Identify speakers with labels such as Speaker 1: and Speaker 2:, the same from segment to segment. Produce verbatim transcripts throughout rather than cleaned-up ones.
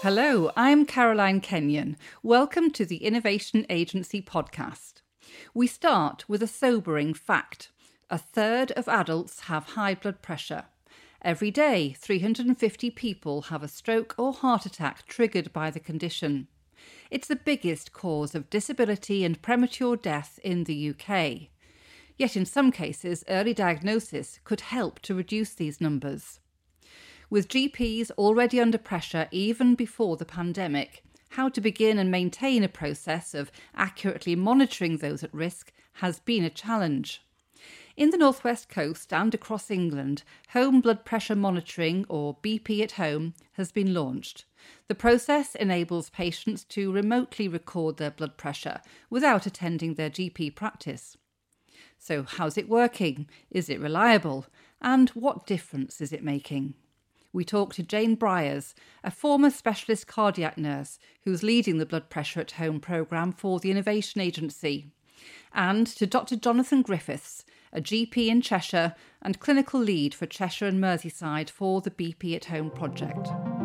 Speaker 1: Hello, I'm Caroline Kenyon. Welcome to the Innovation Agency podcast. We start with a sobering fact. A third of adults have high blood pressure. Every day, three hundred fifty people have a stroke or heart attack triggered by the condition. It's the biggest cause of disability and premature death in the U K. Yet in some cases, early diagnosis could help to reduce these numbers. With G Ps already under pressure even before the pandemic, how to begin and maintain a process of accurately monitoring those at risk has been a challenge. In the North West Coast and across England, home blood pressure monitoring, or B P at home, has been launched. The process enables patients to remotely record their blood pressure without attending their G P practice. So how's it working? Is it reliable? And what difference is it making? We talk to Jane Briers, a former specialist cardiac nurse who's leading the Blood Pressure at Home programme for the Innovation Agency, and to Doctor Jonathan Griffiths, a G P in Cheshire and clinical lead for Cheshire and Merseyside for the B P at Home project.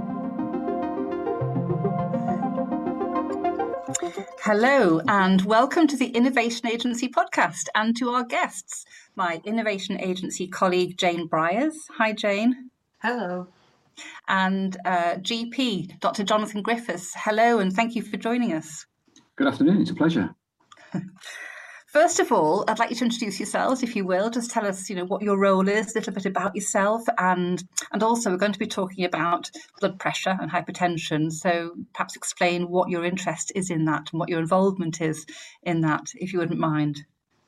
Speaker 1: Hello and welcome to the Innovation Agency podcast and to our guests, my Innovation Agency colleague Jane Briers. Hi Jane.
Speaker 2: Hello.
Speaker 1: And uh, G P, Doctor Jonathan Griffiths. Hello, and thank you for joining us.
Speaker 3: Good afternoon, it's a pleasure.
Speaker 1: First of all, I'd like you to introduce yourselves, if you will. Just tell us, you know, what your role is, a little bit about yourself, and and also we're going to be talking about blood pressure and hypertension. So perhaps explain what your interest is in that and what your involvement is in that, if you wouldn't mind.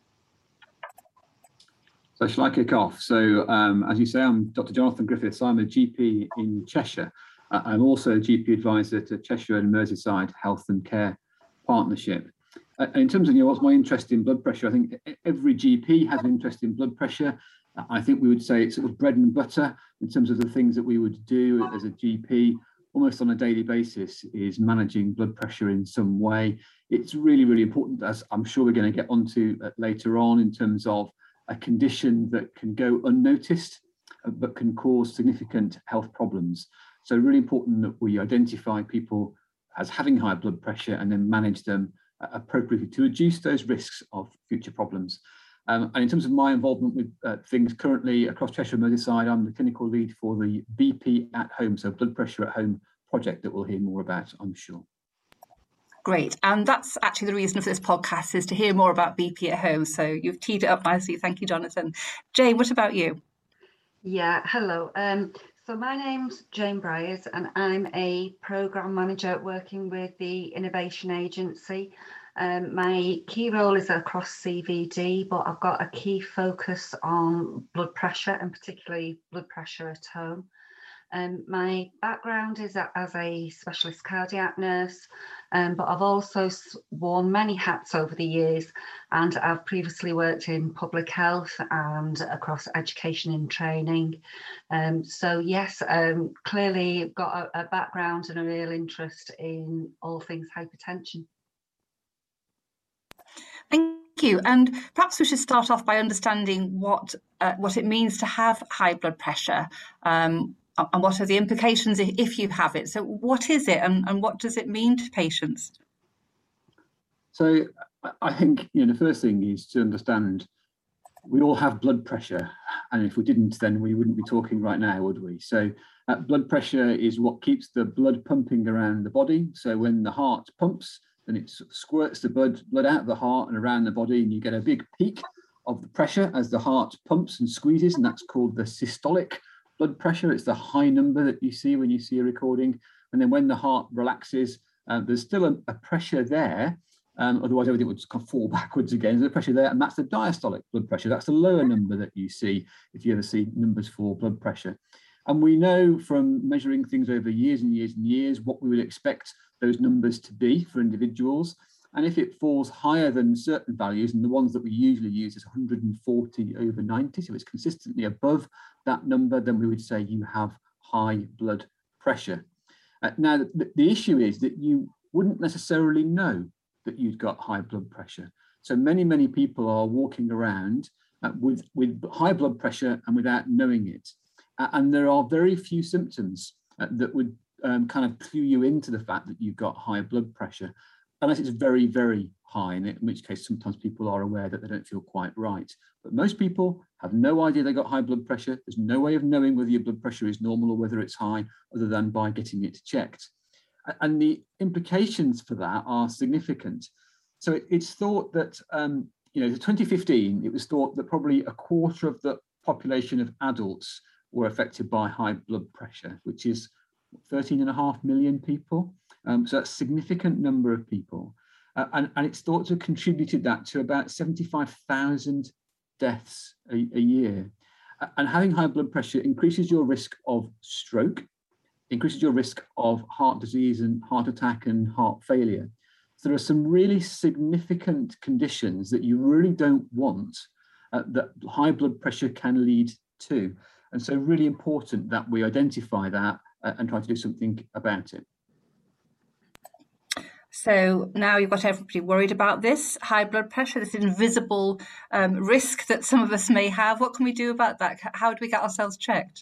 Speaker 3: So shall I kick off? So um, as you say, I'm Doctor Jonathan Griffiths. I'm a G P in Cheshire. Uh, I'm also a G P advisor to Cheshire and Merseyside Health and Care Partnership. Uh, in terms of, you know, what's my interest in blood pressure, I think every G P has an interest in blood pressure. Uh, I think we would say it's sort of bread and butter in terms of the things that we would do as a G P almost on a daily basis is managing blood pressure in some way. It's really, really important, as I'm sure we're going to get onto uh, later on, in terms of a condition that can go unnoticed, uh, but can cause significant health problems. So really important that we identify people as having high blood pressure and then manage them uh, appropriately to reduce those risks of future problems. Um, and in terms of my involvement with uh, things currently across Cheshire and Merseyside, I'm the clinical lead for the B P at Home, so Blood Pressure at Home project that we'll hear more about, I'm sure.
Speaker 1: Great. And that's actually the reason for this podcast, is to hear more about B P at Home. So you've teed it up nicely. Thank you, Jonathan. Jane, what about you?
Speaker 2: Yeah, hello. Um, so my name's Jane Briers and I'm a programme manager working with the Innovation Agency. Um, my key role is across C V D, but I've got a key focus on blood pressure and particularly blood pressure at home. Um, my background is a, as a specialist cardiac nurse, um, but I've also worn many hats over the years, and I've previously worked in public health and across education and training. Um, so yes, um, clearly got a, a background and a real interest in all things hypertension.
Speaker 1: Thank you. And perhaps we should start off by understanding what uh, what it means to have high blood pressure. Um, And what are the implications if you have it? So what is it and, and what does it mean to patients?
Speaker 3: So I think, you know, the first thing is to understand we all have blood pressure. And if we didn't, then we wouldn't be talking right now, would we? So uh, blood pressure is what keeps the blood pumping around the body. So when the heart pumps, then it sort of squirts the blood, blood out of the heart and around the body, and you get a big peak of the pressure as the heart pumps and squeezes, and that's called the systolic blood pressure. It's the high number that you see when you see a recording. And then when the heart relaxes, uh, there's still a, a pressure there. Um, otherwise, everything would just fall backwards again. There's a pressure there, and that's the diastolic blood pressure. That's the lower number that you see if you ever see numbers for blood pressure. And we know from measuring things over years and years and years what we would expect those numbers to be for individuals. And if it falls higher than certain values, and the ones that we usually use is one hundred forty over ninety, so it's consistently above that number, then we would say you have high blood pressure. Uh, now, the, the issue is that you wouldn't necessarily know that you've got high blood pressure. So many, many people are walking around uh, with, with high blood pressure and without knowing it. Uh, and there are very few symptoms uh, that would um, kind of clue you into the fact that you've got high blood pressure, unless it's very, very high, in which case sometimes people are aware that they don't feel quite right. But most people have no idea they got high blood pressure. There's no way of knowing whether your blood pressure is normal or whether it's high, other than by getting it checked. And the implications for that are significant. So it, it's thought that, um, you know, in twenty fifteen, it was thought that probably a quarter of the population of adults were affected by high blood pressure, which is thirteen and a half million people. Um, so that's a significant number of people. Uh, and, and it's thought to have contributed that to about seventy-five thousand deaths a, a year. And having high blood pressure increases your risk of stroke, increases your risk of heart disease and heart attack and heart failure. So there are some really significant conditions that you really don't want uh, that high blood pressure can lead to. And so really important that we identify that uh, and try to do something about it.
Speaker 1: So now you've got everybody worried about this high blood pressure, this invisible um, risk that some of us may have. What can we do about that? How do we get ourselves checked?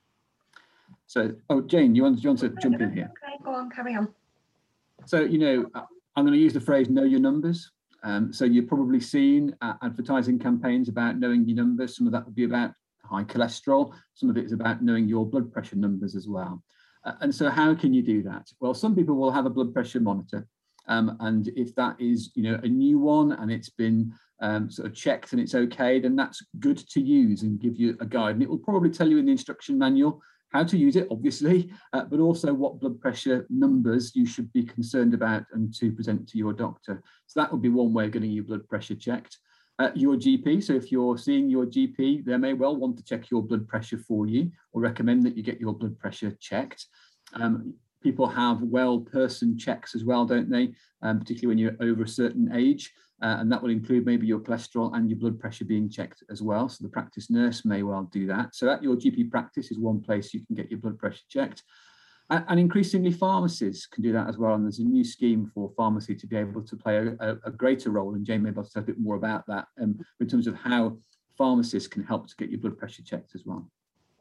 Speaker 3: So, oh, Jane, you want, you want to jump in here?
Speaker 2: Okay, go on, carry on.
Speaker 3: So, you know, I'm going to use the phrase know your numbers. Um, so you've probably seen uh, advertising campaigns about knowing your numbers. Some of that will be about high cholesterol. Some of it is about knowing your blood pressure numbers as well. Uh, and so how can you do that? Well, some people will have a blood pressure monitor. Um, and if that is, you know, a new one and it's been um, sort of checked and it's okay, then that's good to use and give you a guide. And it will probably tell you in the instruction manual how to use it, obviously, uh, but also what blood pressure numbers you should be concerned about and to present to your doctor. So that would be one way of getting your blood pressure checked. Uh, your G P, so if you're seeing your G P, they may well want to check your blood pressure for you or recommend that you get your blood pressure checked. Um, People have well person checks as well, don't they? Um, particularly when you're over a certain age. Uh, and that will include maybe your cholesterol and your blood pressure being checked as well. So the practice nurse may well do that. So at your G P practice is one place you can get your blood pressure checked. And, and increasingly pharmacies can do that as well. And there's a new scheme for pharmacy to be able to play a, a, a greater role. And Jane may be able to say a bit more about that um, in terms of how pharmacists can help to get your blood pressure checked as well.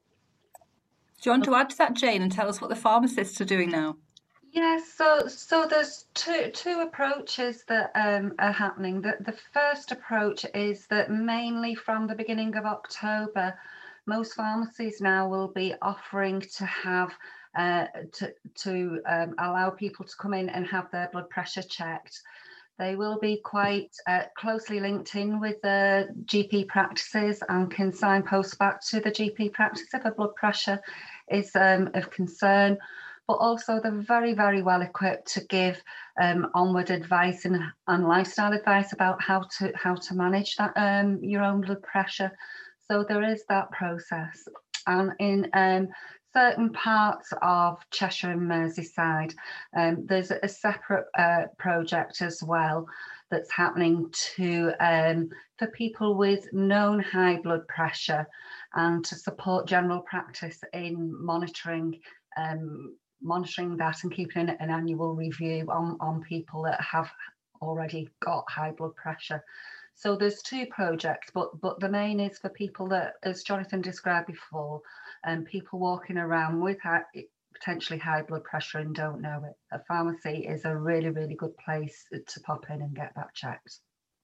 Speaker 1: Do you want to add to that, Jane, and tell us what the pharmacists are doing now?
Speaker 2: Yes, so so there's two two approaches that um, are happening. The, the first approach is that mainly from the beginning of October, most pharmacies now will be offering to have uh, to to um, allow people to come in and have their blood pressure checked. They will be quite uh, closely linked in with the G P practices and can signpost back to the G P practice if a blood pressure is um, of concern. But also they're very, very well equipped to give um, onward advice and, and lifestyle advice about how to how to manage that um, your own blood pressure. So there is that process. And in um, certain parts of Cheshire and Merseyside, um, there's a separate uh, project as well that's happening to um, for people with known high blood pressure and to support general practice in monitoring um, monitoring that and keeping an annual review on, on people that have already got high blood pressure. So there's two projects, but but the main is for people that, as Jonathan described before, and um, people walking around with high, potentially high blood pressure and don't know it. A pharmacy is a really, really good place to pop in and get that checked.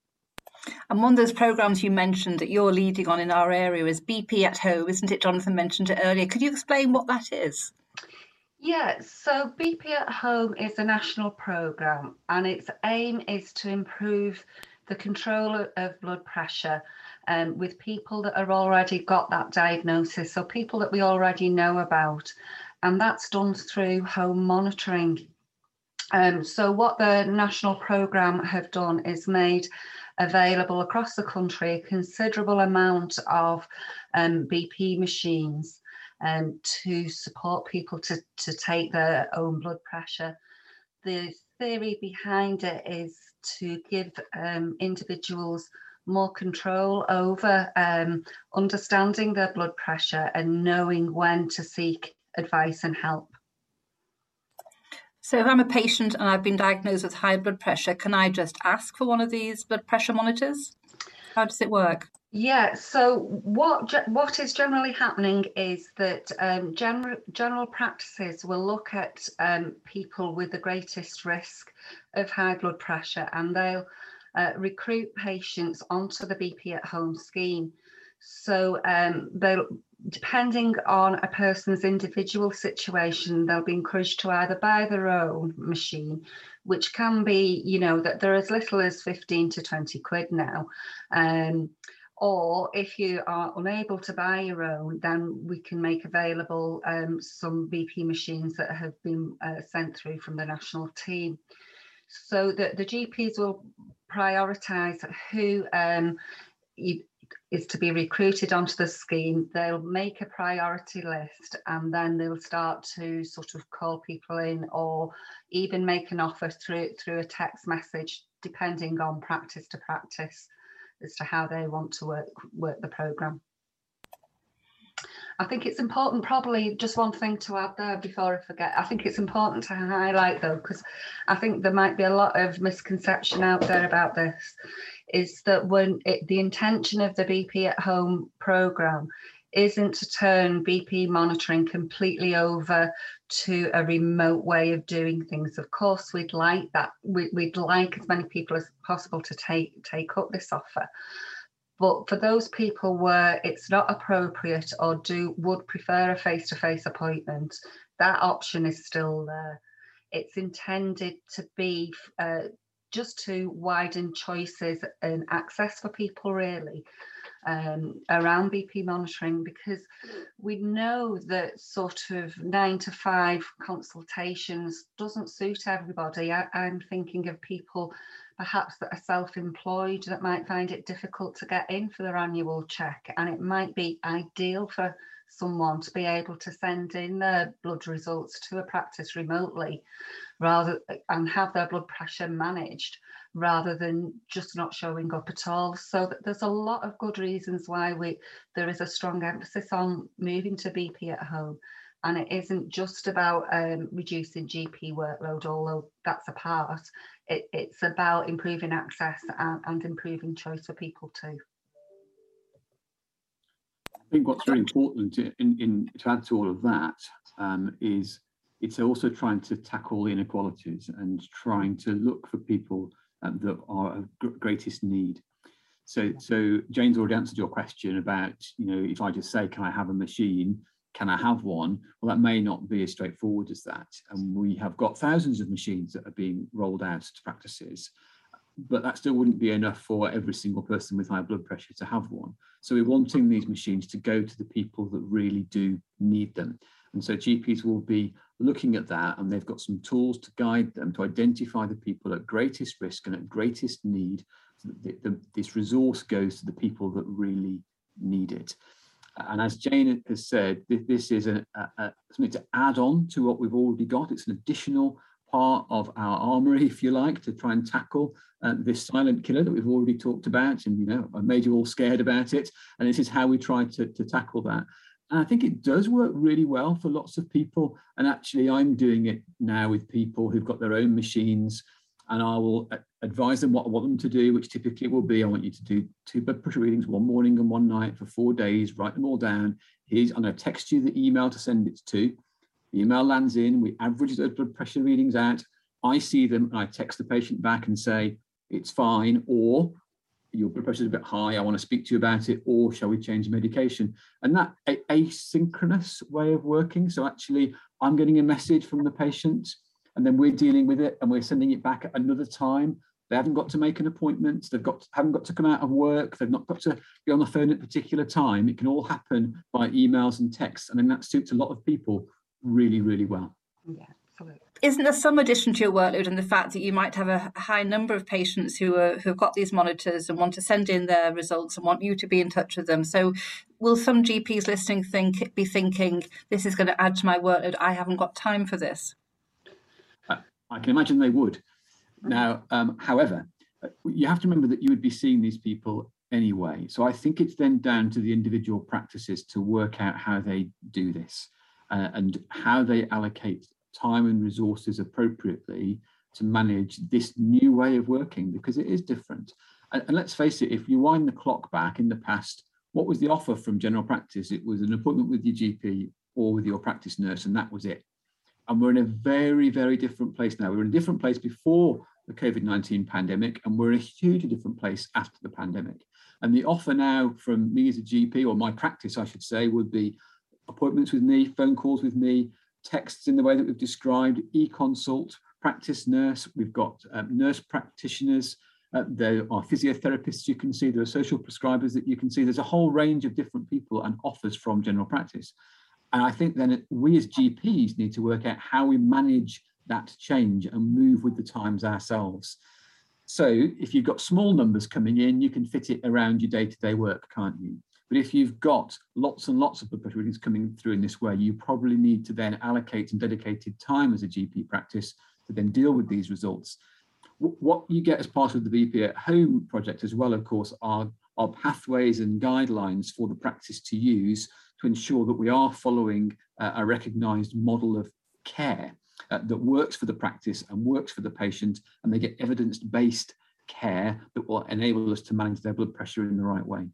Speaker 1: And one of those programmes you mentioned that you're leading on in our area is B P at Home, isn't it? Jonathan mentioned it earlier. Could you explain what that is?
Speaker 2: Yeah, so B P at Home is a national programme and its aim is to improve the control of blood pressure um, with people that have already got that diagnosis, so people that we already know about, and that's done through home monitoring. Um, so what the national programme have done is made available across the country a considerable amount of um, B P machines um, to support people to, to take their own blood pressure. The theory behind it is to give um, individuals more control over um, understanding their blood pressure and knowing when to seek advice and help.
Speaker 1: So if I'm a patient and I've been diagnosed with high blood pressure, can I just ask for one of these blood pressure monitors? How does it work?
Speaker 2: Yeah, so what what is generally happening is that um, general general practices will look at um, people with the greatest risk of high blood pressure, and they'll uh, recruit patients onto the B P at Home scheme. So um, they'll, depending on a person's individual situation, they'll be encouraged to either buy their own machine, which can be, you know, that they're as little as fifteen to twenty quid now. Um, Or if you are unable to buy your own, then we can make available um, some B P machines that have been uh, sent through from the national team. So that the G Ps will prioritise who um, you, is to be recruited onto the scheme. They'll make a priority list, and then they'll start to sort of call people in, or even make an offer through through a text message, depending on practice to practice, as to how they want to work work the programme. I think it's important, probably just one thing to add there before I forget, I think it's important to highlight though, because I think there might be a lot of misconception out there about this, is that when it, the intention of the B P at Home programme isn't to turn B P monitoring completely over to a remote way of doing things. Of course, we'd like that. We, we'd like as many people as possible to take take up this offer. But for those people where it's not appropriate or do would prefer a face-to-face appointment, that option is still there. It's intended to be uh, just to widen choices and access for people, really. Um, around B P monitoring, because we know that sort of nine to five consultations doesn't suit everybody. I, I'm thinking of people perhaps that are self-employed that might find it difficult to get in for their annual check, and it might be ideal for someone to be able to send in their blood results to a practice remotely rather and have their blood pressure managed, rather than just not showing up at all. So there's a lot of good reasons why we there is a strong emphasis on moving to B P at Home. And it isn't just about um, reducing G P workload, although that's a part. It, it's about improving access and, and improving choice for people too.
Speaker 3: I think what's really important in, in to add to all of that um, is it's also trying to tackle inequalities and trying to look for people um, that are of greatest need. So, so Jane's already answered your question about, you know, if I just say, can I have a machine? Can I have one? Well, that may not be as straightforward as that. And we have got thousands of machines that are being rolled out to practices, but that still wouldn't be enough for every single person with high blood pressure to have one. So we're wanting these machines to go to the people that really do need them. And so G Ps will be looking at that, and they've got some tools to guide them to identify the people at greatest risk and at greatest need, so that the, the, this resource goes to the people that really need it. And as Jane has said, this is a, a, a, something to add on to what we've already got. It's an additional part of our armory, if you like, to try and tackle uh, this silent killer that we've already talked about. And, you know, I made you all scared about it. And this is how we try to, to tackle that. And I think it does work really well for lots of people. And actually, I'm doing it now with people who've got their own machines, and I will advise them what I want them to do, which typically will be, I want you to do two blood pressure readings, one morning and one night for four days, write them all down. Here's, I'm going to text you the email to send it to. The email lands in, we average those blood pressure readings out. I see them and I text the patient back and say, it's fine, or your blood pressure is a bit high, I want to speak to you about it, or shall we change medication? And that a- asynchronous way of working. So actually, I'm getting a message from the patient, and then we're dealing with it and we're sending it back at another time. They haven't got to make an appointment. They've got to, haven't got to come out of work. They've not got to be on the phone at a particular time. It can all happen by emails and texts. And then that suits a lot of people really, really well.
Speaker 2: Yeah, absolutely.
Speaker 1: Isn't there some addition to your workload in the fact that you might have a high number of patients who are who have got these monitors and want to send in their results and want you to be in touch with them? So will some G Ps listening think be thinking, this is going to add to my workload, I haven't got time for this?
Speaker 3: I can imagine they would. Now, um, however, you have to remember that you would be seeing these people anyway. So I think it's then down to the individual practices to work out how they do this uh, and how they allocate time and resources appropriately to manage this new way of working, because it is different. And, and let's face it, if you wind the clock back in the past, what was the offer from general practice? It was an appointment with your G P or with your practice nurse, and that was it. And we're in a very, very different place now. We were in a different place before the COVID nineteen pandemic, and we're in a hugely different place after the pandemic. And the offer now from me as a G P, or my practice, I should say, would be appointments with me, phone calls with me, texts in the way that we've described, e-consult, practice nurse. We've got um, nurse practitioners. Uh, there are physiotherapists you can see. There are social prescribers that you can see. There's a whole range of different people and offers from general practice. And I think then we as G Ps need to work out how we manage that change and move with the times ourselves. So if you've got small numbers coming in, you can fit it around your day-to-day work, can't you? But if you've got lots and lots of blood pressure readings coming through in this way, you probably need to then allocate some dedicated time as a G P practice to then deal with these results. What you get as part of the V P at Home project as well, of course, are, are pathways and guidelines for the practice to use to ensure that we are following uh, a recognised model of care uh, that works for the practice and works for the patient, and they get evidence-based care that will enable us to manage their blood pressure in the right way.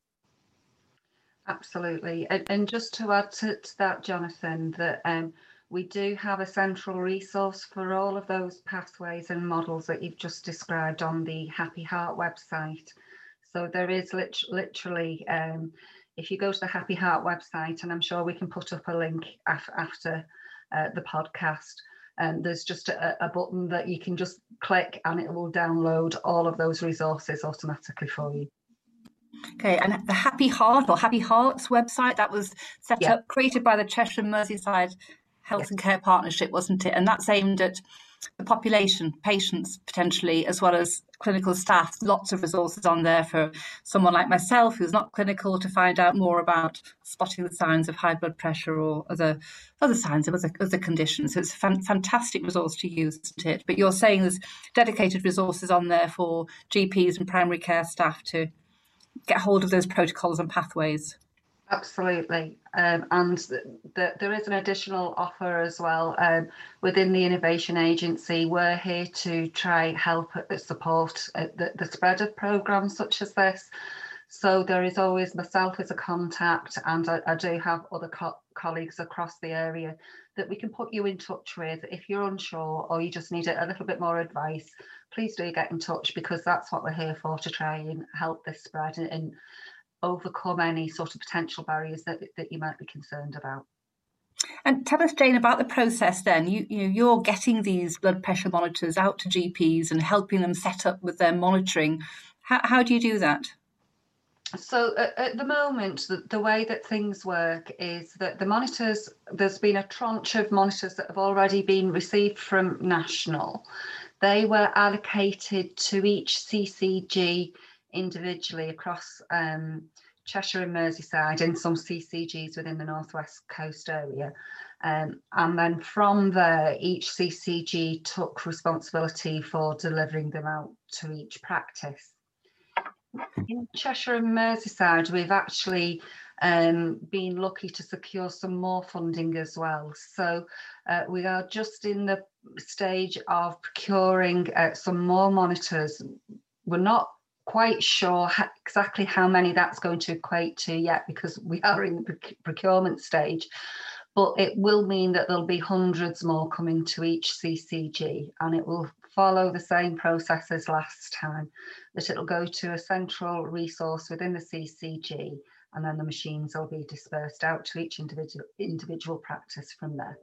Speaker 2: Absolutely. And, and just to add to, to that, Jonathan, that um, we do have a central resource for all of those pathways and models that you've just described on the Happy Heart website. So there is lit literally, um, if you go to the Happy Heart website, and I'm sure we can put up a link af after uh, the podcast, um, there's just a, a button that you can just click and it will download all of those resources automatically for you.
Speaker 4: Okay, and the Happy Heart or Happy Hearts website, that was set
Speaker 2: yeah.
Speaker 4: up, created by the Cheshire and Merseyside Health yeah. and Care Partnership, wasn't it? And that's aimed at the population, patients potentially, as well as clinical staff. Lots of resources on there for someone like myself who's not clinical to find out more about spotting the signs of high blood pressure or other other signs of other, other conditions. So it's a fan, fantastic resource to use, isn't it? But you're saying there's dedicated resources on there for G Ps and primary care staff to get hold of those protocols and pathways.
Speaker 2: Absolutely. Um, and th th there is an additional offer as well um, within the Innovation Agency. We're here to try help support uh, the, the spread of programmes such as this. So there is always myself as a contact, and I, I do have other co colleagues across the area that we can put you in touch with. If you're unsure or you just need a, a little bit more advice, please do get in touch, because that's what we're here for, to try and help this spread and, and overcome any sort of potential barriers that, that you might be concerned about.
Speaker 4: And tell us, Jane, about the process then. You, you know, you're getting these blood pressure monitors out to G Ps and helping them set up with their monitoring. How, how do you do that?
Speaker 2: So at, at the moment, the, the way that things work is that the monitors, there's been a tranche of monitors that have already been received from National. They were allocated to each C C G individually across um, Cheshire and Merseyside, and some C C Gs within the North West Coast area. Um, and then from there, each C C G took responsibility for delivering them out to each practice. In Cheshire and Merseyside, we've actually um, been lucky to secure some more funding as well. So uh, we are just in the stage of procuring uh, some more monitors. We're not quite sure how, exactly how many that's going to equate to yet, because we are in the procurement stage, but it will mean that there'll be hundreds more coming to each C C G, and it will follow the same process as last time, that it'll go to a central resource within the C C G, and then the machines will be dispersed out to each individual individual practice from there.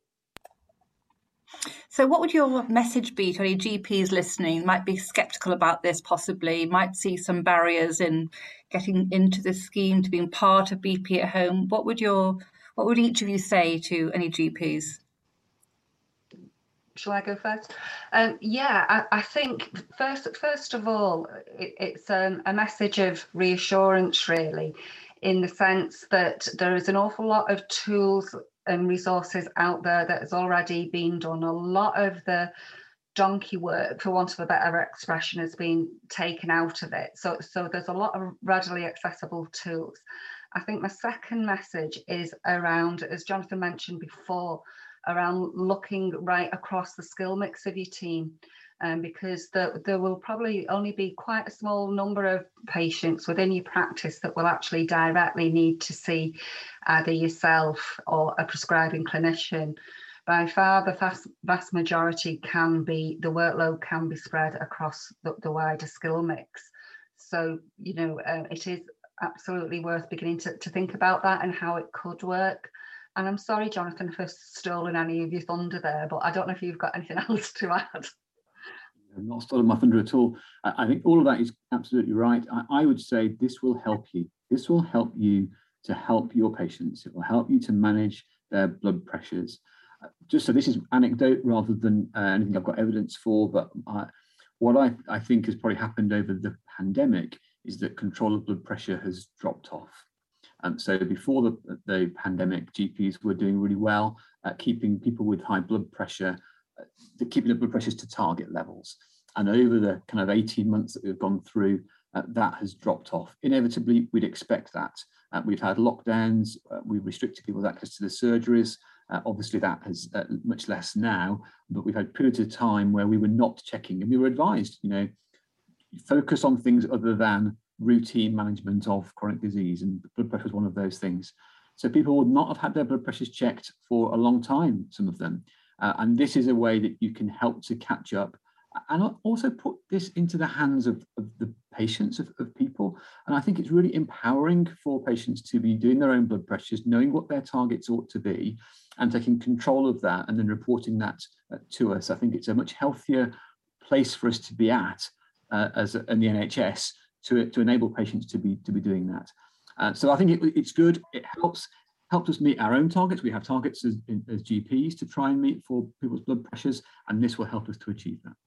Speaker 4: So what would your message be to any G Ps listening, might be sceptical about this possibly, might see some barriers in getting into this scheme, to being part of B P at Home? What would your, what would each of you say to any G Ps?
Speaker 2: Shall I go first? Um, yeah, I, I think first, first of all, it, it's um, a message of reassurance, really, in the sense that there is an awful lot of tools and resources out there that has already been done. A lot of the donkey work, for want of a better expression, has been taken out of it. So, so there's a lot of readily accessible tools. I think my second message is around, as Jonathan mentioned before, around looking right across the skill mix of your team. um, because there, there will probably only be quite a small number of patients within your practice that will actually directly need to see either yourself or a prescribing clinician. By far, the vast, vast majority can be, the workload can be spread across the, the wider skill mix. So, you know, uh, it is absolutely worth beginning to, to think about that and how it could work. And I'm sorry, Jonathan, for stolen any of your thunder there, but I don't know if you've got anything else to add.
Speaker 3: I'm not stolen my thunder at all. I, I think all of that is absolutely right. I, I would say this will help you. This will help you to help your patients. It will help you to manage their blood pressures. Uh, just so this is anecdote rather than uh, anything I've got evidence for, but uh, what I, I think has probably happened over the pandemic is that control of blood pressure has dropped off. Um, so before the, the pandemic, G Ps were doing really well at keeping people with high blood pressure, uh, keeping the blood pressures to target levels. And over the kind of eighteen months that we've gone through, uh, that has dropped off. Inevitably, we'd expect that. Uh, we've had lockdowns, uh, we've restricted people's access to the surgeries. Uh, obviously, that has uh, much less now, but we've had periods of time where we were not checking, and we were advised, you know, focus on things other than routine management of chronic disease, and blood pressure is one of those things. So people would not have had their blood pressures checked for a long time, some of them. Uh, and this is a way that you can help to catch up and also put this into the hands of, of the patients, of, of people. And I think it's really empowering for patients to be doing their own blood pressures, knowing what their targets ought to be, and taking control of that and then reporting that uh, to us. I think it's a much healthier place for us to be at uh, as a, in the N H S to, to enable patients to be to be doing that. Uh, so I think it, it's good. It helps helps us meet our own targets. We have targets as, as G Ps to try and meet for people's blood pressures, and this will help us to achieve that.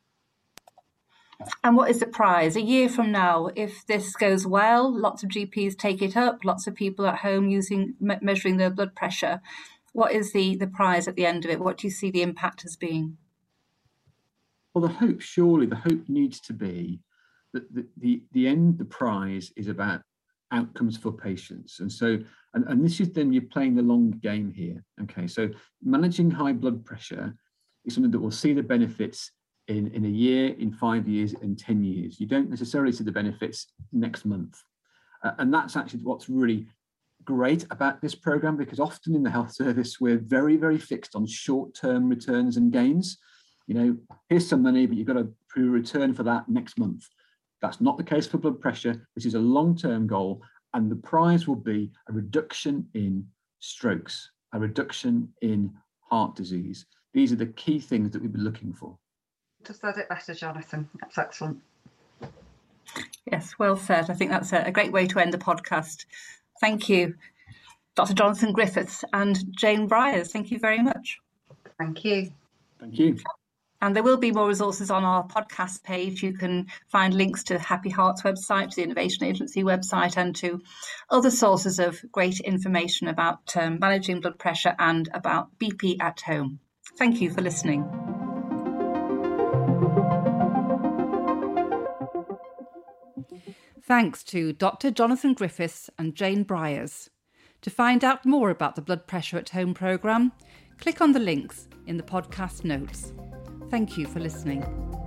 Speaker 4: And what is the prize? A year from now, if this goes well, lots of G Ps take it up, lots of people at home using me- measuring their blood pressure. What is the, the prize at the end of it? What do you see the impact as being?
Speaker 3: Well, the hope, surely the hope needs to be that the, the, the end, the prize is about outcomes for patients. And so, and, and this is then you're playing the long game here. Okay, so managing high blood pressure is something that will see the benefits in, in a year, in five years, in ten years. You don't necessarily see the benefits next month. Uh, and that's actually what's really great about this program, because often in the health service, we're very, very fixed on short-term returns and gains. You know, here's some money, but you've got to prove a return for that next month. That's not the case for blood pressure. This is a long-term goal, and the prize will be a reduction in strokes, a reduction in heart disease. These are the key things that we've been looking for.
Speaker 2: Just said it better, Jonathan. That's excellent.
Speaker 4: Yes, well said. I think that's a great way to end the podcast. Thank you, Doctor Jonathan Griffiths and Jane Briers. Thank you very much.
Speaker 2: Thank you.
Speaker 3: Thank you.
Speaker 4: And there will be more resources on our podcast page. You can find links to Happy Hearts website, to the Innovation Agency website, and to other sources of great information about um, managing blood pressure and about B P at home. Thank you for listening.
Speaker 1: Thanks to Doctor Jonathan Griffiths and Jane Briers. To find out more about the Blood Pressure at Home programme, click on the links in the podcast notes. Thank you for listening.